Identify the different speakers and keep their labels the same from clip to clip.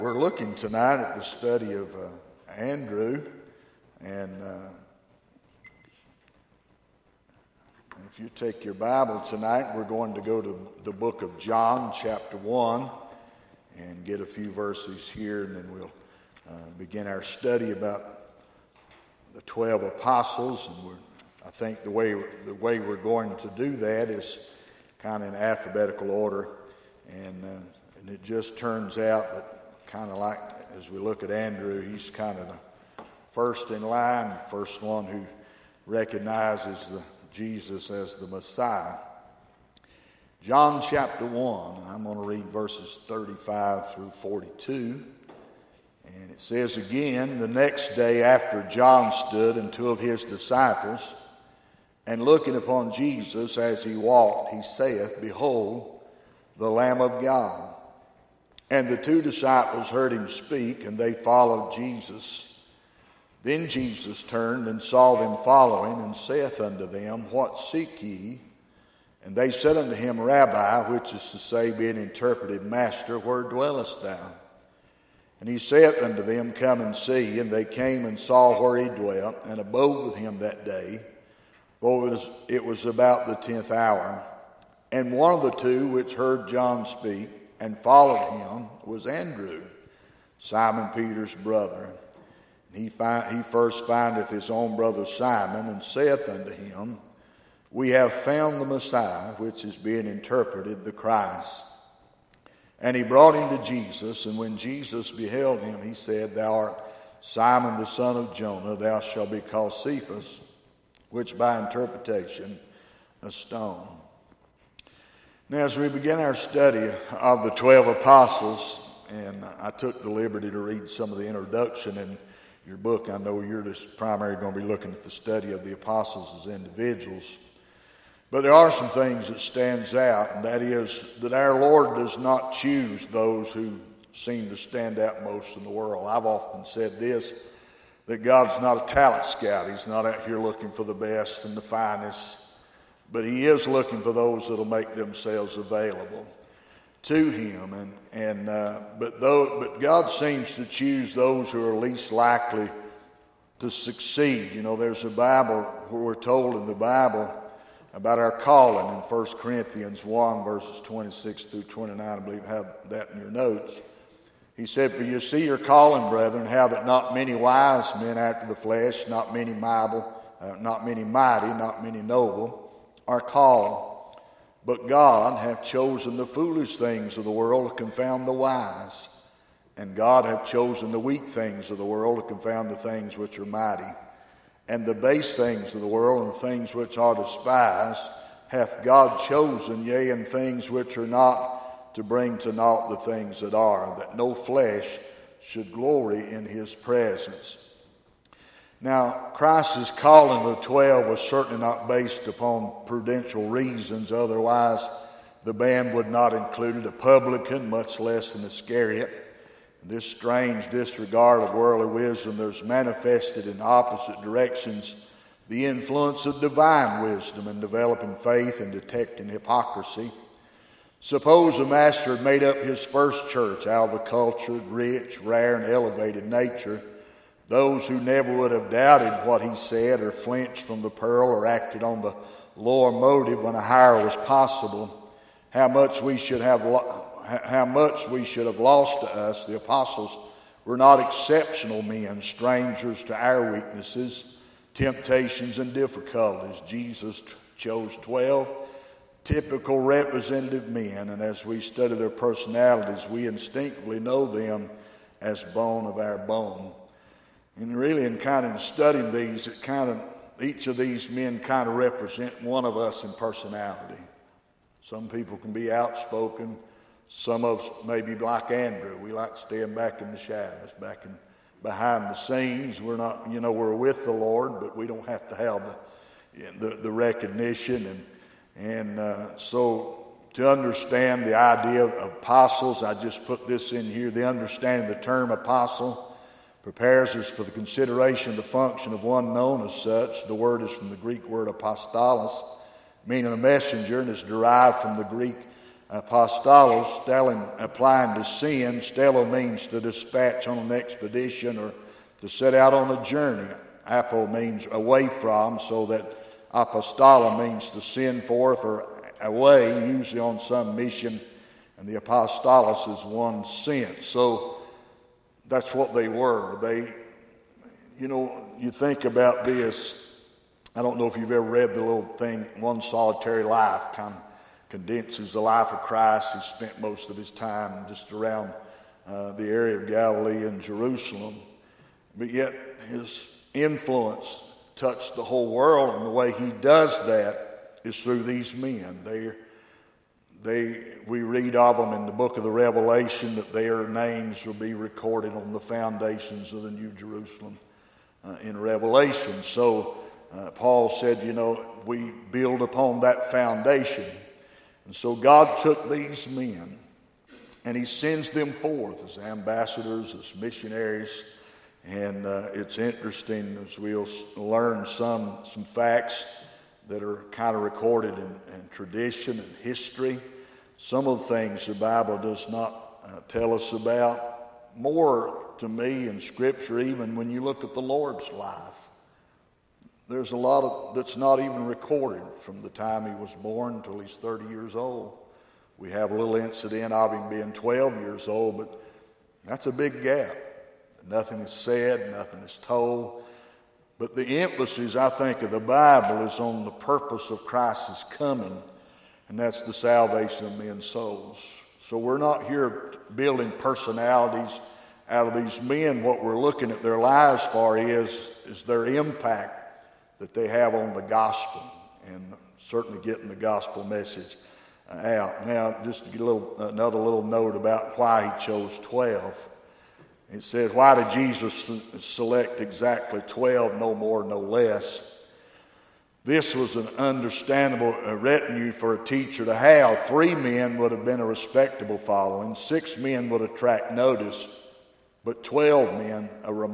Speaker 1: We're looking tonight at the study of Andrew, and if you take your Bible tonight, we're going to go to the book of John, chapter 1, and get a few verses here, and then we'll begin our study about the 12 apostles. And I think the way we're going to do that is kind of in alphabetical order, and it just turns out that kind of like as we look at Andrew, he's kind of the first in line, first one who recognizes Jesus as the Messiah. John chapter 1, and I'm going to read verses 35 through 42. And it says again, the next day after John stood and two of his disciples, and looking upon Jesus as he walked, he saith, Behold, the Lamb of God. And the two disciples heard him speak, and they followed Jesus. Then Jesus turned and saw them following, and saith unto them, What seek ye? And they said unto him, Rabbi, which is to say, being interpreted, Master, where dwellest thou? And he saith unto them, Come and see. And they came and saw where he dwelt, and abode with him that day. For it was about the 10th hour. And one of the two which heard John speak, and followed him, was Andrew, Simon Peter's brother. And he first findeth his own brother Simon, and saith unto him, We have found the Messiah, which is being interpreted, the Christ. And he brought him to Jesus, and when Jesus beheld him, he said, Thou art Simon the son of Jonah, thou shalt be called Cephas, which by interpretation, a stone. Now, as we begin our study of the 12 apostles, and I took the liberty to read some of the introduction in your book. I know you're just primarily going to be looking at the study of the apostles as individuals. But there are some things that stands out, and that is that our Lord does not choose those who seem to stand out most in the world. I've often said this, that God's not a talent scout. He's not out here looking for the best and the finest. But he is looking for those that will make themselves available to him. But God seems to choose those who are least likely to succeed. You know, there's a Bible where we're told in the Bible about our calling in 1 Corinthians 1, verses 26 through 29. I believe you have that in your notes. He said, For you see your calling, brethren, how that not many wise men after the flesh, not many mighty, not many noble, are called, but God hath chosen the foolish things of the world to confound the wise, and God hath chosen the weak things of the world to confound the things which are mighty, and the base things of the world and the things which are despised hath God chosen, yea, and things which are not, to bring to naught the things that are, that no flesh should glory in his presence. Now, Christ's calling of the 12 was certainly not based upon prudential reasons. Otherwise, the band would not include a publican, much less an Iscariot. This strange disregard of worldly wisdom, there's manifested in opposite directions the influence of divine wisdom in developing faith and detecting hypocrisy. Suppose a master had made up his first church out of the cultured, rich, rare, and elevated nature. Those who never would have doubted what he said or flinched from the pearl or acted on the lower motive when a higher was possible, how much we should have lost to us. The apostles were not exceptional men, strangers to our weaknesses, temptations, and difficulties. Jesus chose 12 typical representative men, and as we study their personalities, we instinctively know them as bone of our bone. And really, in kind of studying these, each of these men kind of represent one of us in personality. Some people can be outspoken. Some of us may be like Andrew. We like staying back in the shadows, behind the scenes. We're not, we're with the Lord, but we don't have to have the recognition. So to understand the idea of apostles, I just put this in here. The understanding of the term apostle prepares us for the consideration of the function of one known as such. The word is from the Greek word apostolos, meaning a messenger, and is derived from the Greek Apostolos, applying to send. Stelo means to dispatch on an expedition or to set out on a journey. Apo means away from, so that apostola means to send forth or away, usually on some mission, and the apostolos is one sent. So that's what they were. You think about this. I don't know if you've ever read the little thing, One Solitary Life, kind of condenses the life of Christ. He spent most of his time just around the area of Galilee and Jerusalem. But yet his influence touched the whole world, and the way he does that is through these men. We read of them in the book of the Revelation that their names will be recorded on the foundations of the New Jerusalem in Revelation. So Paul said, we build upon that foundation. And so God took these men and he sends them forth as ambassadors, as missionaries. And it's interesting as we'll learn some facts that are kind of recorded in tradition and history. Some of the things the Bible does not tell us about. More to me in Scripture, even when you look at the Lord's life, there's a lot that's not even recorded from the time he was born until he's 30 years old. We have a little incident of him being 12 years old, but that's a big gap. Nothing is said, nothing is told. But the emphasis, I think, of the Bible is on the purpose of Christ's coming, and that's the salvation of men's souls. So we're not here building personalities out of these men. What we're looking at their lives for is their impact that they have on the gospel, and certainly getting the gospel message out. Now, just to get another little note about why he chose 12. It says, why did Jesus select exactly 12, no more, no less? This was an understandable retinue for a teacher to have. 3 men would have been a respectable following. 6 men would attract notice. But 12 men,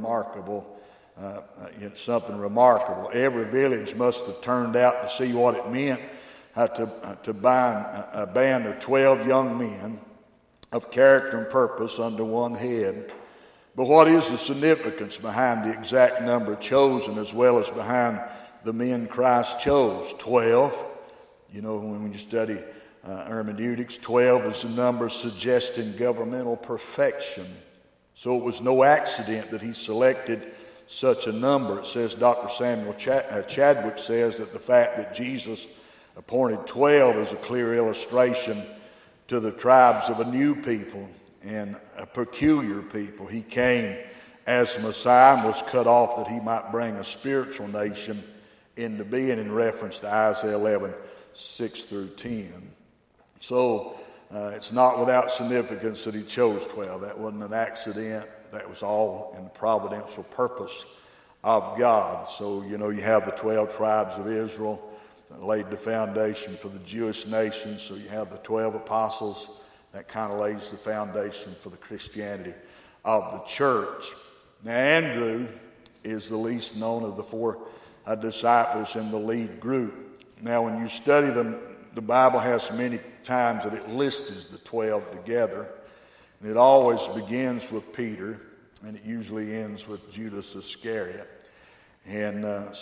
Speaker 1: something remarkable. Every village must have turned out to see what it meant to bind a band of 12 young men of character and purpose under one head. But what is the significance behind the exact number chosen, as well as behind the men Christ chose? 12. When you study hermeneutics, 12 is the number suggesting governmental perfection. So it was no accident that he selected such a number. It says, Dr. Samuel Chadwick says that the fact that Jesus appointed 12 is a clear illustration to the tribes of a new people and a peculiar people. He came as Messiah and was cut off that he might bring a spiritual nation into being, in reference to Isaiah 11, 6 through 10. So it's not without significance that he chose 12. That wasn't an accident. That was all in the providential purpose of God. So, you have the 12 tribes of Israel that laid the foundation for the Jewish nation. So you have the 12 apostles. That kind of lays the foundation for the Christianity of the church. Now, Andrew is the least known of the 4 disciples in the lead group. Now, when you study them, the Bible has many times that it lists the 12 together. And it always begins with Peter, and it usually ends with Judas Iscariot. And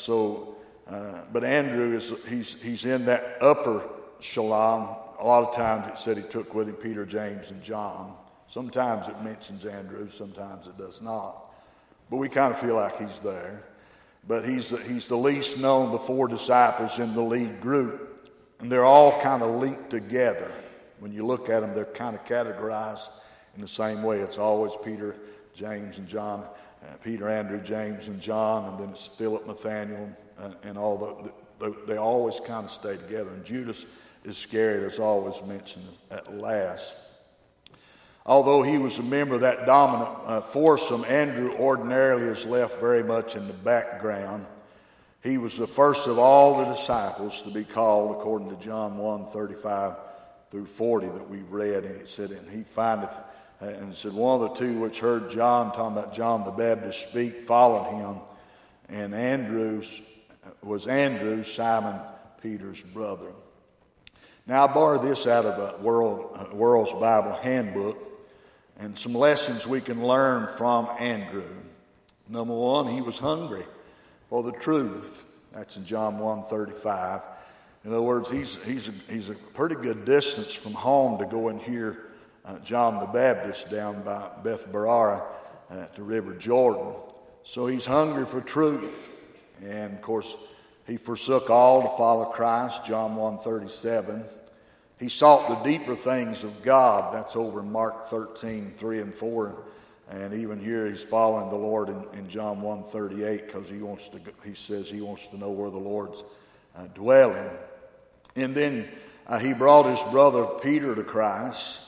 Speaker 1: but Andrew, he's in that upper echelon. A lot of times it said he took with him Peter, James, and John. Sometimes it mentions Andrew, sometimes it does not. But we kind of feel like he's there. But he's the least known of the 4 disciples in the lead group. And they're all kind of linked together. When you look at them, they're kind of categorized in the same way. It's always Peter, James, and John. Peter, Andrew, James, and John. And then it's Philip, Nathaniel, and all they always kind of stay together. And Judas Iscariot is always mentioned at last. Although he was a member of that dominant foursome, Andrew ordinarily is left very much in the background. He was the first of all the disciples to be called, according to John 1:35 through 40 that we read. And it said, and he findeth, and it said, one of the 2 which heard John, talking about John the Baptist, speak, followed him. And Andrew, Simon Peter's brother. Now, I borrowed this out of a World's Bible Handbook, and some lessons we can learn from Andrew. Number one, he was hungry for the truth. That's in John 1:35. In other words, he's a pretty good distance from home to go and hear John the Baptist down by Beth Barara at the River Jordan. So he's hungry for truth. And, of course, he forsook all to follow Christ, John 1:37. He sought the deeper things of God. That's over in Mark 13:3 and 4. And even here he's following the Lord in John 1:38 because he says he wants to know where the Lord's dwelling. And then he brought his brother Peter to Christ.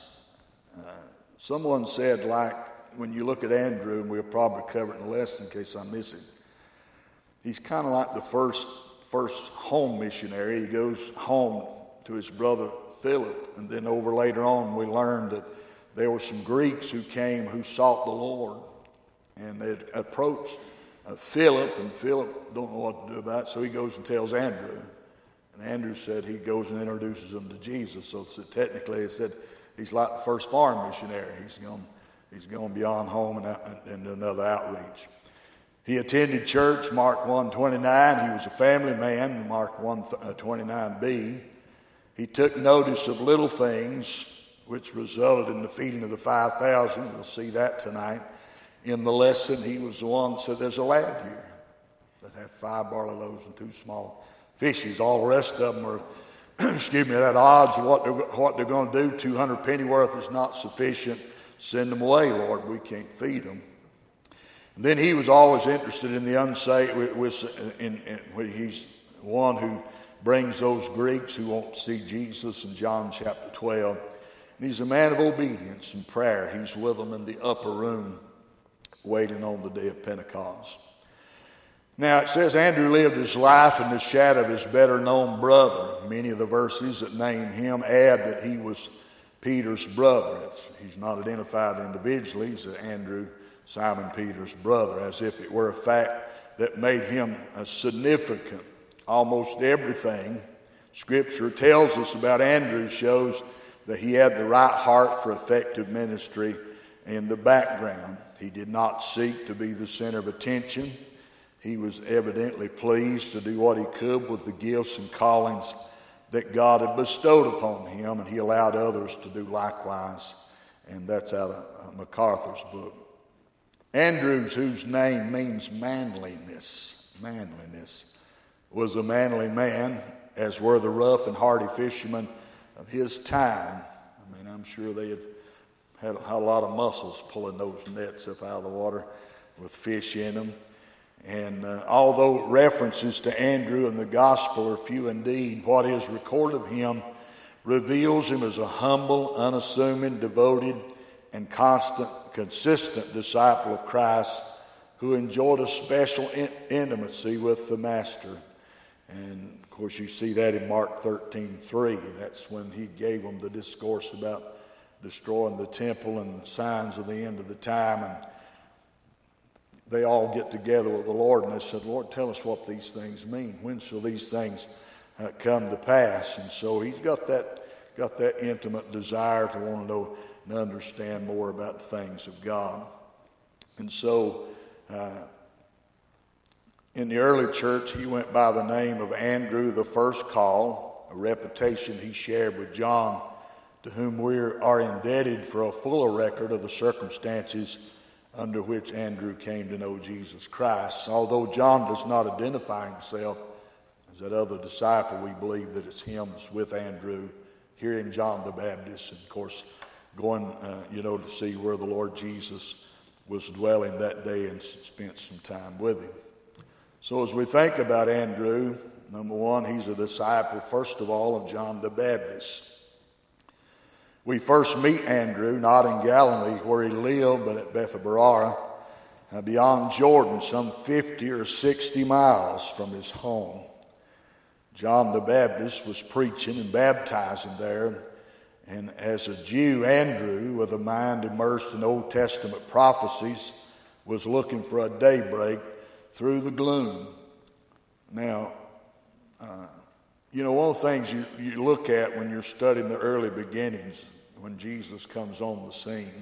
Speaker 1: Someone said, like, when you look at Andrew, and we'll probably cover it in the lesson in case I miss it, he's kind of like the first home missionary. He goes home to his brother Philip, and then over later on we learned that there were some Greeks who came who sought the Lord, and they approached Philip, and Philip don't know what to do about it, so he goes and tells Andrew. And Andrew said he goes and introduces them to Jesus. So technically it said he's like the first foreign missionary. He's gone beyond home and into another outreach. He attended church, Mark 1:29. He was a family man, Mark 1:29b. He took notice of little things, which resulted in the feeding of the 5,000. We'll see that tonight. In the lesson, he was the one that said, there's a lad here that had 5 barley loaves and 2 small fishes. All the rest of them are, at odds of what they're going to do. 200 pennyworth is not sufficient. Send them away, Lord. We can't feed them. And then he was always interested in the unsaved. He's one who brings those Greeks who won't see Jesus in John chapter 12. And he's a man of obedience and prayer. He's with them in the upper room waiting on the day of Pentecost. Now it says Andrew lived his life in the shadow of his better known brother. Many of the verses that name him add that he was Peter's brother. He's not identified individually. He's Andrew, Simon Peter's brother, as if it were a fact that made him significant. Almost everything Scripture tells us about Andrew shows that he had the right heart for effective ministry in the background. He did not seek to be the center of attention. He was evidently pleased to do what he could with the gifts and callings that God had bestowed upon him, and he allowed others to do likewise. And that's out of MacArthur's book. Andrews, whose name means manliness, was a manly man, as were the rough and hardy fishermen of his time. I mean, I'm sure they had a lot of muscles pulling those nets up out of the water with fish in them. And although references to Andrew in the gospel are few indeed, what is recorded of him reveals him as a humble, unassuming, devoted, and consistent disciple of Christ who enjoyed a special intimacy with the Master. And of course you see that in Mark 13:3. That's when he gave them the discourse about destroying the temple and the signs of the end of the time. And they all get together with the Lord and they said, Lord, tell us what these things mean. When shall these things come to pass? And so he's got that intimate desire to want to know and understand more about the things of God. And so in the early church, he went by the name of Andrew the First Call, a reputation he shared with John, to whom we are indebted for a fuller record of the circumstances under which Andrew came to know Jesus Christ. Although John does not identify himself as that other disciple, we believe that it's him with Andrew, hearing John the Baptist, and of course going, to see where the Lord Jesus was dwelling that day and spent some time with him. So as we think about Andrew, number one, he's a disciple, first of all, of John the Baptist. We first meet Andrew, not in Galilee where he lived, but at Bethabara, beyond Jordan, some 50 or 60 miles from his home. John the Baptist was preaching and baptizing there, and as a Jew, Andrew, with a mind immersed in Old Testament prophecies, was looking for a daybreak through the gloom. Now, You know, one of the things you look at when you're studying the early beginnings, when Jesus comes on the scene,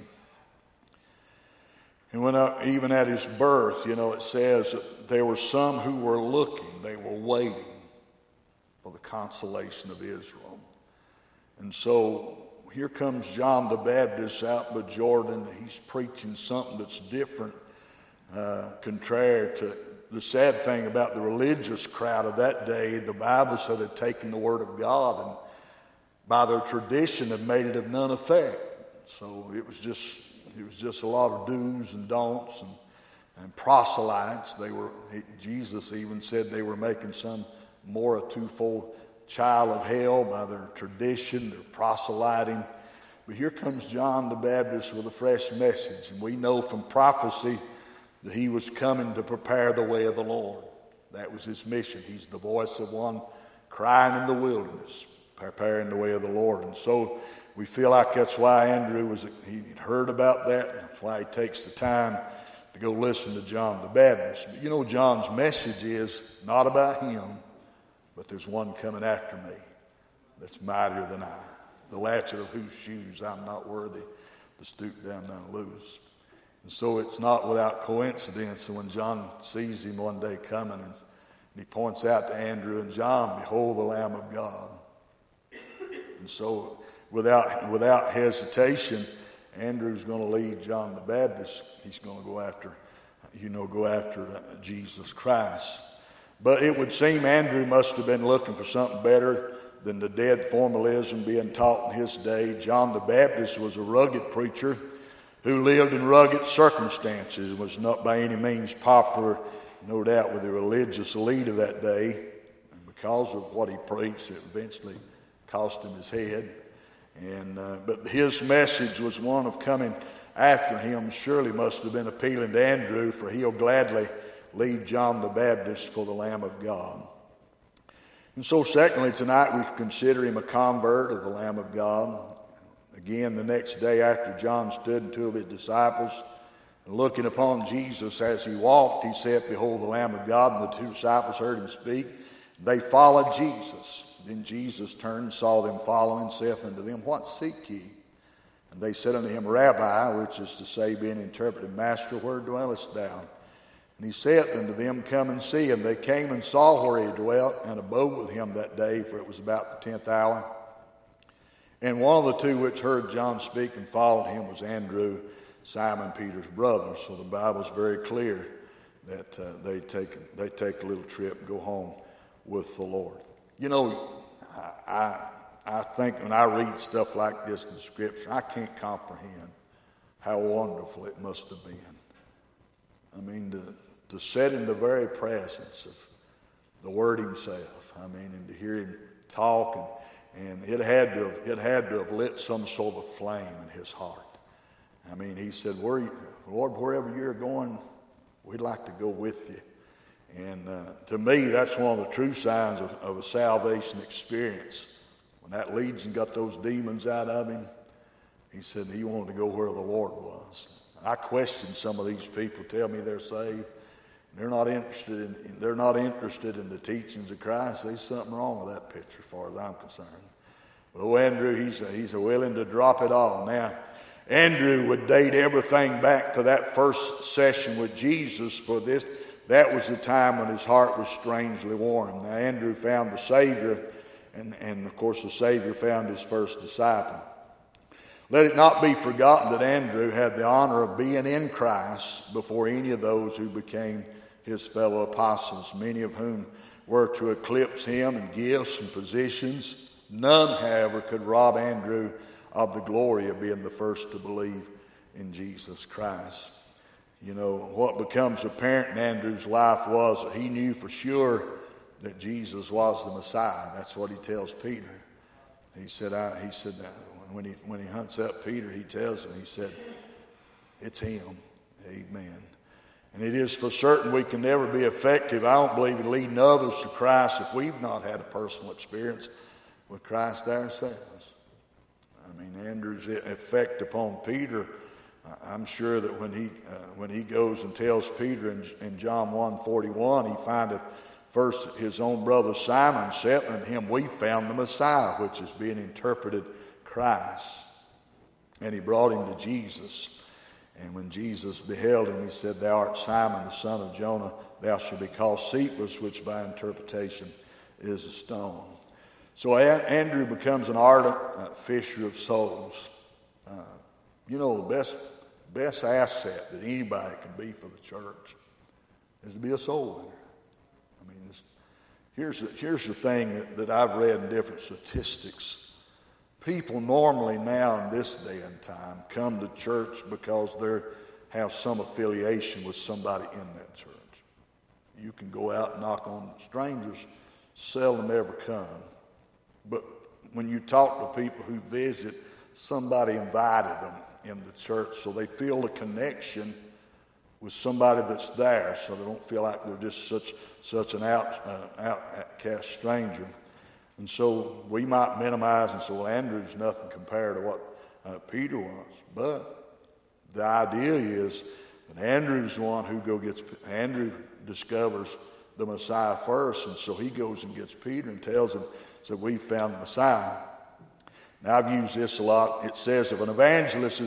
Speaker 1: and when even at his birth, you know, it says that there were some who were looking, they were waiting for the consolation of Israel. And so here comes John the Baptist out by Jordan. He's preaching something that's different, contrary to the sad thing about the religious crowd of that day. The Bible said had taken the Word of God and by their tradition had made it of none effect. So it was just a lot of do's and don'ts and proselytes. Jesus even said they were making some more a twofold child of hell by their tradition, their proselyting. But here comes John the Baptist with a fresh message, and we know from prophecy that he was coming to prepare the way of the Lord. That was his mission. He's the voice of one crying in the wilderness, preparing the way of the Lord. And so we feel like that's why Andrew he heard about that. That's why he takes the time to go listen to John the Baptist. But you know, John's message is not about him, but there's one coming after me that's mightier than I, the latchet of whose shoes I'm not worthy to stoop down and loose. And so it's not without coincidence that when John sees him one day coming and he points out to Andrew and John, behold the Lamb of God. And so without hesitation, Andrew's going to lead John the Baptist. He's going to go after Jesus Christ. But it would seem Andrew must have been looking for something better than the dead formalism being taught in his day. John the Baptist was a rugged preacher who lived in rugged circumstances, was not by any means popular, no doubt, with the religious elite of that day. And because of what he preached, it eventually cost him his head. But his message was one of coming after him. Surely must have been appealing to Andrew, for he'll gladly lead John the Baptist for the Lamb of God. And so secondly, tonight we consider him a convert of the Lamb of God. Again, the next day after John stood and two of his disciples, and looking upon Jesus as he walked, he said, behold the Lamb of God. And the two disciples heard him speak. They followed Jesus. Then Jesus turned and saw them following, saith unto them, what seek ye? And they said unto him, Rabbi, which is to say, being interpreted, Master, where dwellest thou? And he saith unto them, come and see. And they came and saw where he dwelt, and abode with him that day, for it was about the 10th hour. And one of the two which heard John speak and followed him was Andrew, Simon Peter's brother. So the Bible's very clear that they take a little trip and go home with the Lord. You know, I think when I read stuff like this in Scripture, I can't comprehend how wonderful it must have been. I mean, to sit in the very presence of the Word Himself. I mean, and to hear Him talk, and it had to have lit some sort of flame in His heart. I mean, He said, Lord, wherever you're going, we'd like to go with you. And to me, that's one of the true signs of a salvation experience. When that legion got those demons out of him, he said he wanted to go where the Lord was. I question some of these people, tell me they're saved. They're not interested in the teachings of Christ. There's something wrong with that picture, as far as I'm concerned. But Andrew, he's willing to drop it all. Now, Andrew would date everything back to that first session with Jesus for this. That was the time when his heart was strangely warm. Now, Andrew found the Savior, and of course the Savior found his first disciple. Let it not be forgotten that Andrew had the honor of being in Christ before any of those who became his fellow apostles, many of whom were to eclipse him in gifts and positions. None, however, could rob Andrew of the glory of being the first to believe in Jesus Christ. You know, what becomes apparent in Andrew's life was that he knew for sure that Jesus was the Messiah. That's what he tells Peter. He said when he hunts up Peter, he tells him, he said, it's him. Amen. And it is for certain we can never be effective, I don't believe, in leading others to Christ if we've not had a personal experience with Christ ourselves. I mean, Andrew's effect upon Peter, I'm sure that when he goes and tells Peter in John 1:41, he findeth First, his own brother Simon said unto him, We found the Messiah, which is being interpreted Christ. And he brought him to Jesus. And when Jesus beheld him, he said, Thou art Simon, the son of Jonah. Thou shalt be called Cephas, which by interpretation is a stone. So Andrew becomes an ardent fisher of souls. The best asset that anybody can be for the church is to be a soul winner. I mean, here's the thing that I've read in different statistics. People normally now in this day and time come to church because they have some affiliation with somebody in that church. You can go out and knock on strangers, seldom ever come. But when you talk to people who visit, somebody invited them in the church, so they feel a connection with somebody that's there, so they don't feel like they're just such an outcast stranger. And so we might minimize and say, well, Andrew's nothing compared to what Peter was. But the idea is that Andrew's the one Andrew discovers the Messiah first, and so he goes and gets Peter and tells him, so we found the Messiah. Now I've used this a lot. It says if an evangelist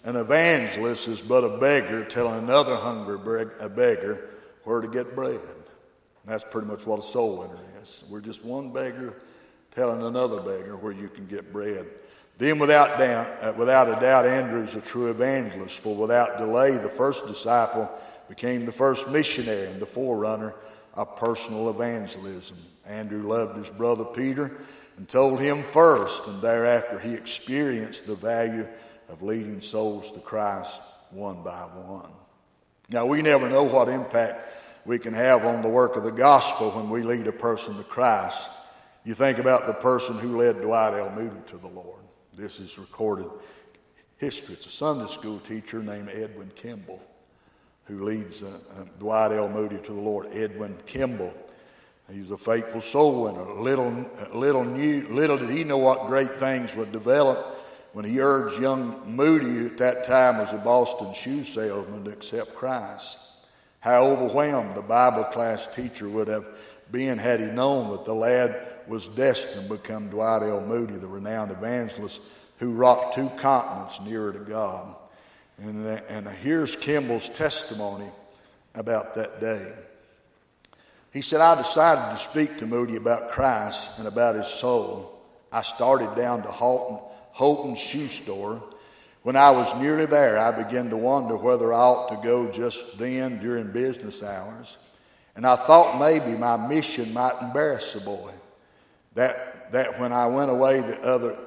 Speaker 1: is but a beggar telling another hungry beggar where to get bread. And that's pretty much what a soul winner is. We're just one beggar telling another beggar where you can get bread. Then without a doubt, Andrew's a true evangelist, for without delay, the first disciple became the first missionary and the forerunner of personal evangelism. Andrew loved his brother Peter and told him first, and thereafter he experienced the value of leading souls to Christ one by one. Now, we never know what impact we can have on the work of the gospel when we lead a person to Christ. You think about the person who led Dwight L. Moody to the Lord. This is recorded history. It's a Sunday school teacher named Edwin Kimball who leads Dwight L. Moody to the Lord. Edwin Kimball. He was a faithful soul winner. Little did he know what great things would develop when he urged young Moody, who at that time was a Boston shoe salesman, to accept Christ. How overwhelmed the Bible class teacher would have been had he known that the lad was destined to become Dwight L. Moody, the renowned evangelist who rocked 2 continents nearer to God. And here's Kimball's testimony about that day. He said, I decided to speak to Moody about Christ and about his soul. I started down to Holton's shoe store. When I was nearly there, I began to wonder whether I ought to go just then during business hours. And I thought maybe my mission might embarrass the boy. That when I went away, the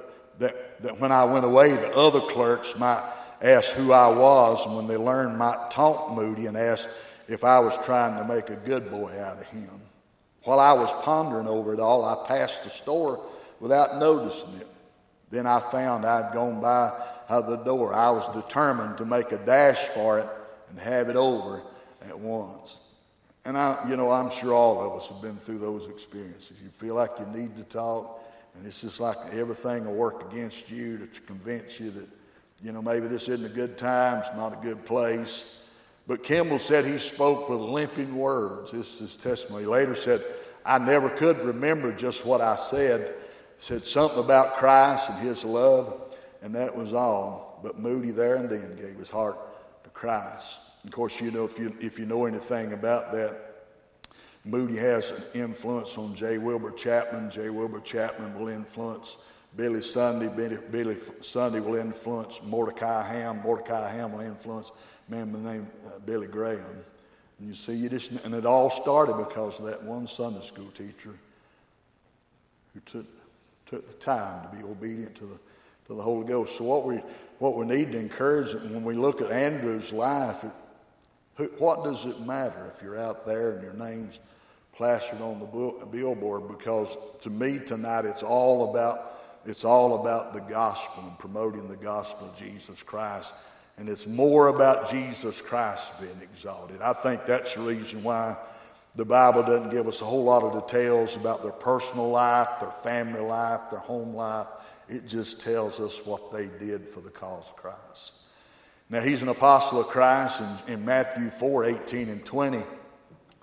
Speaker 1: other clerks might ask who I was, and when they learned, might taunt Moody and ask if I was trying to make a good boy out of him. While I was pondering over it all, I passed the store without noticing it. Then I found I'd gone by the door. I was determined to make a dash for it and have it over at once. And I'm sure all of us have been through those experiences. You feel like you need to talk, and it's just like everything will work against you to convince you that, maybe this isn't a good time, it's not a good place. But Kimball said he spoke with limping words. This is his testimony. He later said, I never could remember just what I said. Said something about Christ and his love, and that was all. But Moody there and then gave his heart to Christ. Of course, if you know anything about that, Moody has an influence on J. Wilbur Chapman. J. Wilbur Chapman will influence Billy Sunday. Billy Sunday will influence Mordecai Ham. Mordecai Ham will influence a man by the name Billy Graham. And you see, and it all started because of that one Sunday school teacher who took the time to be obedient to the Holy Ghost. So what we need to encourage when we look at Andrew's life, what does it matter if you're out there and your name's plastered on the billboard? Because to me tonight, it's all about the gospel and promoting the gospel of Jesus Christ. And it's more about Jesus Christ being exalted. I think that's the reason why the Bible doesn't give us a whole lot of details about their personal life, their family life, their home life. It just tells us what they did for the cause of Christ. Now, he's an apostle of Christ in Matthew 4:18 and 20.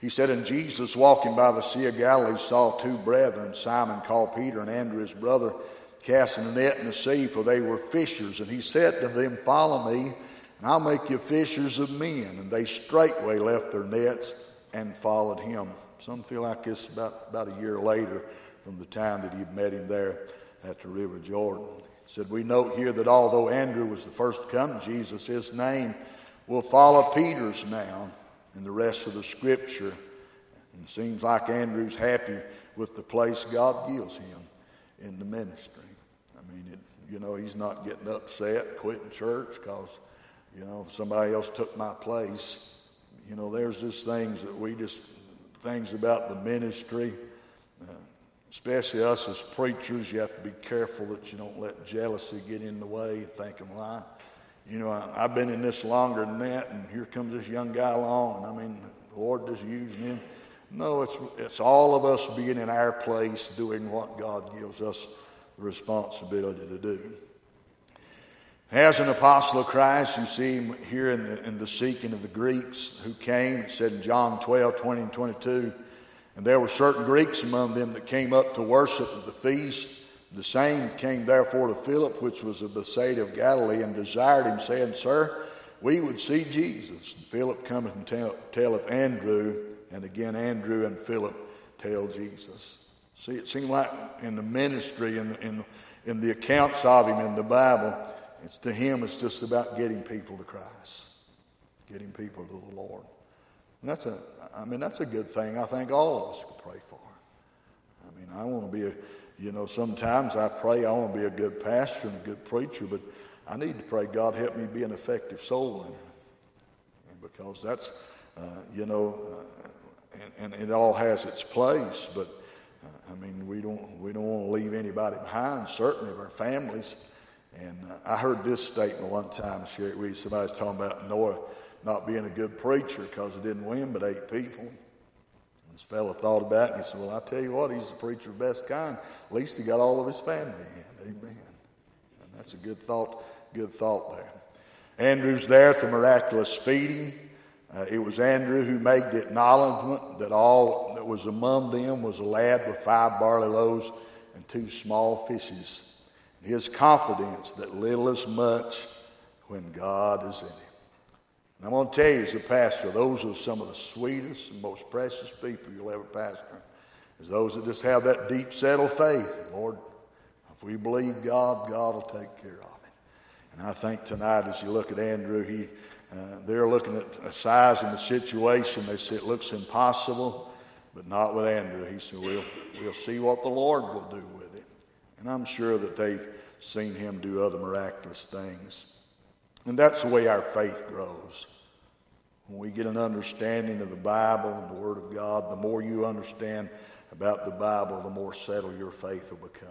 Speaker 1: He said, and Jesus, walking by the Sea of Galilee, saw two brethren, Simon called Peter and Andrew his brother, casting a net in the sea, for they were fishers. And he said to them, follow me, and I'll make you fishers of men. And they straightway left their nets and followed him. Some feel like it's about a year later from the time that he met him there at the River Jordan. He said, we note here that although Andrew was the first to come to Jesus, his name will follow Peter's now in the rest of the Scripture. And it seems like Andrew's happy with the place God gives him in the ministry. I mean, he's not getting upset, quitting church because, somebody else took my place. There's just things about the ministry, especially us as preachers. You have to be careful that you don't let jealousy get in the way and thinking, well, I've been in this longer than that, and here comes this young guy along, and the Lord just using him. No, it's all of us being in our place, doing what God gives us the responsibility to do. As an apostle of Christ, you see him here in the seeking of the Greeks who came. It said in John 12, 20 and 22, and there were certain Greeks among them that came up to worship at the feast. The same came therefore to Philip, which was of Bethsaida of Galilee, and desired him, saying, Sir, we would see Jesus. And Philip cometh and telleth Andrew, and again Andrew and Philip tell Jesus. See, it seemed like in the ministry, in the accounts of him in the Bible, it's just about getting people to Christ, getting people to the Lord. And that's a good thing. I think all of us can pray for. I want to be sometimes I pray I want to be a good pastor and a good preacher, but I need to pray God help me be an effective soul winner. Because that's, and it all has its place, but we don't want to leave anybody behind, certainly of our families. And I heard this statement one time, I shared it with you. Somebody was talking about Noah not being a good preacher because he didn't win but 8 people. This fellow thought about it and he said, well, I tell you what, he's the preacher of the best kind. At least he got all of his family in. Amen. And that's a good thought there. Andrew's there at the miraculous feeding. It was Andrew who made the acknowledgement that all that was among them was a lad with 5 barley loaves and 2 small fishes. His confidence that little is much when God is in him. And I'm going to tell you as a pastor, those are some of the sweetest and most precious people you'll ever pastor. Is those that just have that deep settled faith. Lord, if we believe God, God will take care of it. And I think tonight as you look at Andrew, they're looking at a size in the situation. They say it looks impossible, but not with Andrew. He said, we'll see what the Lord will do with it. And I'm sure that they've seen him do other miraculous things. And that's the way our faith grows. When we get an understanding of the Bible and the Word of God, the more you understand about the Bible, the more settled your faith will become.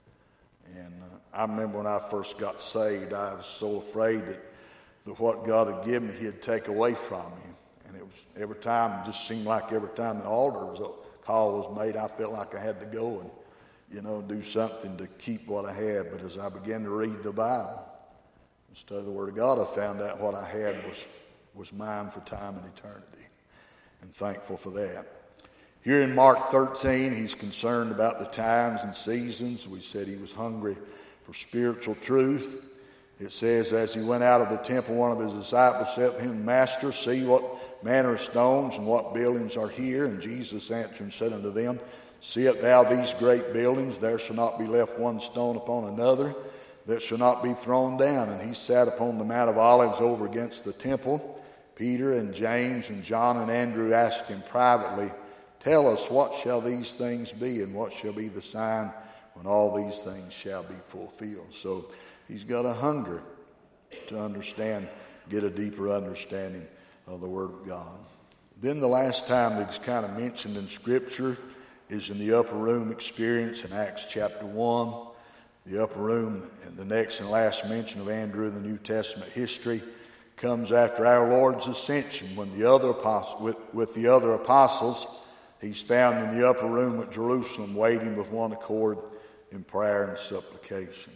Speaker 1: And I remember when I first got saved, I was so afraid that what God had given me, He'd take away from me. And it was it just seemed like every time the altar call was made, I felt like I had to go and do something to keep what I had. But as I began to read the Bible, instead of the Word of God, I found out what I had was mine for time and eternity. And thankful for that. Here in Mark 13, he's concerned about the times and seasons. We said he was hungry for spiritual truth. It says, as he went out of the temple, one of his disciples said to him, Master, see what manner of stones and what buildings are here. And Jesus answered and said unto them, Seest thou these great buildings? There shall not be left one stone upon another that shall not be thrown down. And he sat upon the Mount of Olives over against the temple. Peter and James and John and Andrew asked him privately, Tell us, what shall these things be, and what shall be the sign when all these things shall be fulfilled? So he's got a hunger to understand, get a deeper understanding of the Word of God. Then the last time that it's kind of mentioned in Scripture is in the upper room experience in Acts chapter 1. The upper room, and the next and last mention of Andrew in the New Testament history, comes after our Lord's ascension, when the other with the other apostles, he's found in the upper room at Jerusalem, waiting with one accord in prayer and supplication.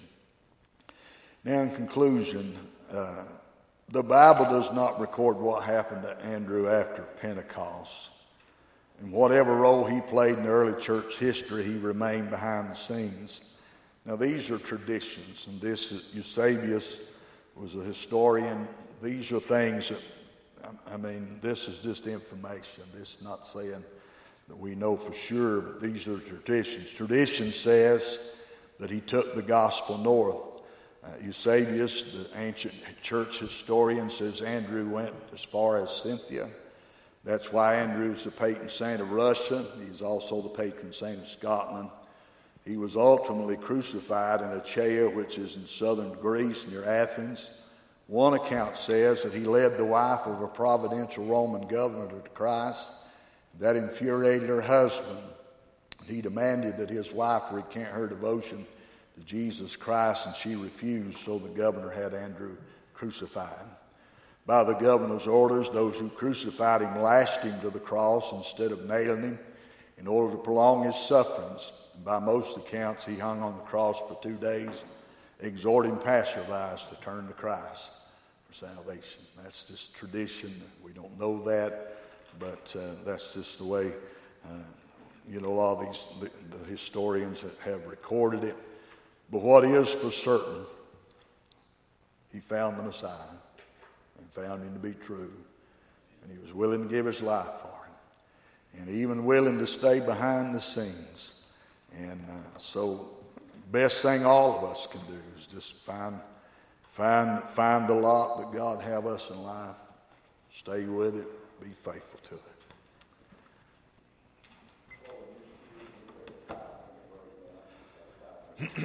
Speaker 1: Now, in conclusion, the Bible does not record what happened to Andrew after Pentecost. And whatever role he played in the early church history, he remained behind the scenes. Now, these are traditions, and Eusebius was a historian. These are things that, this is just information. This is not saying that we know for sure, but these are traditions. Tradition says that he took the gospel north. Eusebius, the ancient church historian, says Andrew went as far as Scythia. That's why Andrew is the patron saint of Russia. He's also the patron saint of Scotland. He was ultimately crucified in Achaia, which is in southern Greece near Athens. One account says that he led the wife of a providential Roman governor to Christ. That infuriated her husband. He demanded that his wife recant her devotion to Jesus Christ, and she refused, so the governor had Andrew crucified. By the governor's orders, those who crucified him lashed him to the cross instead of nailing him in order to prolong his sufferings. And by most accounts, he hung on the cross for 2 days, exhorting passersby to turn to Christ for salvation. That's just tradition. We don't know that, but that's just the way, a lot of the historians have recorded it. But what is for certain, he found the Messiah and found him to be true. And he was willing to give his life for him. And even willing to stay behind the scenes. And so best thing all of us can do is just find the lot that God have us in life. Stay with it. Be faithful to it.